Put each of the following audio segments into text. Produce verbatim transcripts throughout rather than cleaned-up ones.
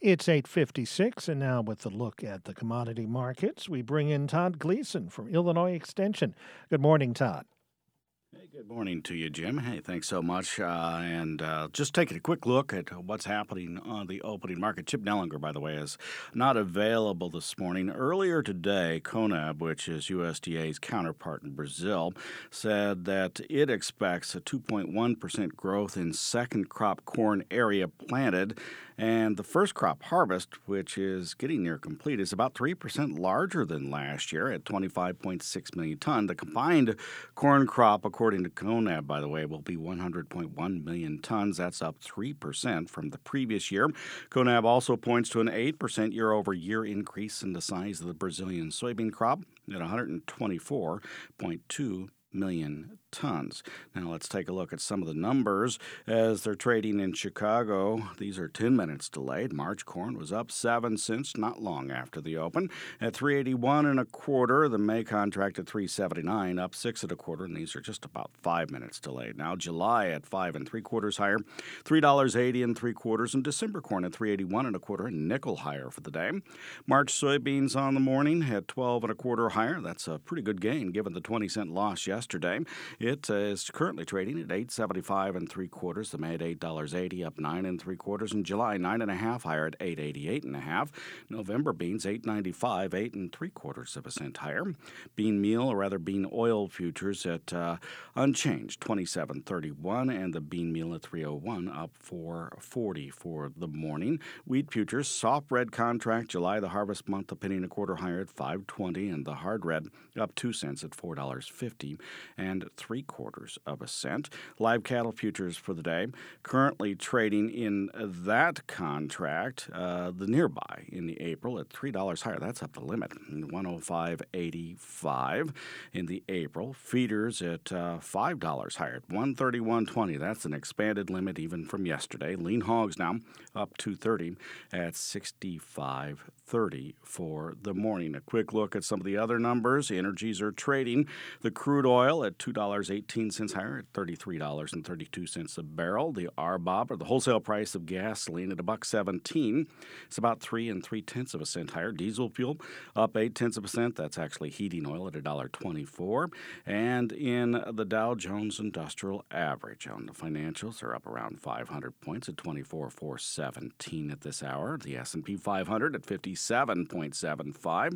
It's eight fifty-six, and now with the look at the commodity markets, we bring in Todd Gleason from Illinois Extension. Good morning, Todd. Hey, good morning to you, Jim. Hey, thanks so much. Uh, and uh, just taking a quick look at what's happening on the opening market. Chip Nellinger, by the way, is not available this morning. Earlier today, CONAB, which is U S D A's counterpart in Brazil, said that it expects a two point one percent growth in second crop corn area planted. And the first crop harvest, which is getting near complete, is about three percent larger than last year at twenty-five point six million tons. The combined corn crop, according to CONAB, by the way, will be one hundred point one million tons. That's up three percent from the previous year. CONAB also points to an eight percent year-over-year increase in the size of the Brazilian soybean crop at one hundred twenty-four point two million tons. Now let's take a look at some of the numbers as they're trading in Chicago. These are ten minutes delayed. March corn was up seven cents not long after the open at three eighty-one and a quarter. The May contract at three seventy-nine, up six and a quarter, and these are just about five minutes delayed. Now July at five and three quarters higher, three dollars eighty and three quarters, and December corn at three eighty-one and a quarter, and nickel higher for the day. March soybeans on the morning at twelve and a quarter higher. That's a pretty good gain given the twenty cent loss yesterday. It uh, is currently trading at eight seventy-five and three quarters. The May at eight dollars eighty, up nine and three quarters. In July, nine and a half higher at eight eighty-eight and a half. November beans eight ninety-five, eight and three quarters of a cent higher. Bean meal, or rather bean oil futures at uh, unchanged, twenty-seven thirty-one, and the bean meal at three oh one, up four forty for the morning. Wheat futures, soft red contract, July the harvest month, a penny and a quarter higher at five twenty, and the hard red up two cents at four dollars fifty and three quarters of a cent. Live cattle futures for the day currently trading in that contract, uh, the nearby in the April at three dollars higher. That's up the limit, one oh five eighty-five in the April. Feeders at uh, five dollars higher at one thirty-one twenty. That's an expanded limit even from yesterday. Lean hogs now up two thirty at sixty-five thirty for the morning. A quick look at some of the other numbers. Energies are trading. The crude oil at two dollars and eighteen cents higher at thirty-three dollars and thirty-two cents a barrel. The R B O B, or the wholesale price of gasoline, at a buck seventeen. It's about three and three tenths of a cent higher. Diesel fuel up eight tenths of a cent. That's actually heating oil at a dollar twenty-four. And in the Dow Jones Industrial Average on the financials, are up around five hundred points at twenty-four four seventeen at this hour. The S and P five hundred at fifty-seven point seven five,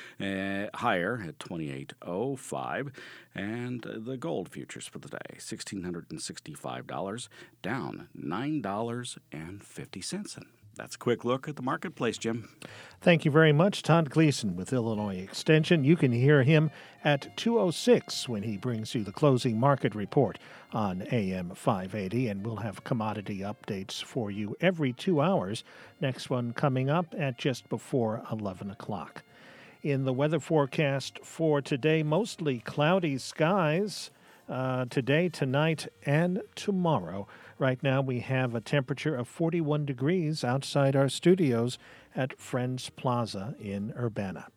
uh, higher at twenty-eight oh five. And the gold futures for the day, one thousand six hundred sixty-five dollars, down nine dollars and fifty cents. And that's a quick look at the marketplace, Jim. Thank you very much, Todd Gleason with Illinois Extension. You can hear him at two oh six when he brings you the closing market report on A M five eighty, and we'll have commodity updates for you every two hours. Next one coming up at just before eleven o'clock. In the weather forecast for today, mostly cloudy skies uh, today, tonight, and tomorrow. Right now we have a temperature of forty-one degrees outside our studios at Friends Plaza in Urbana.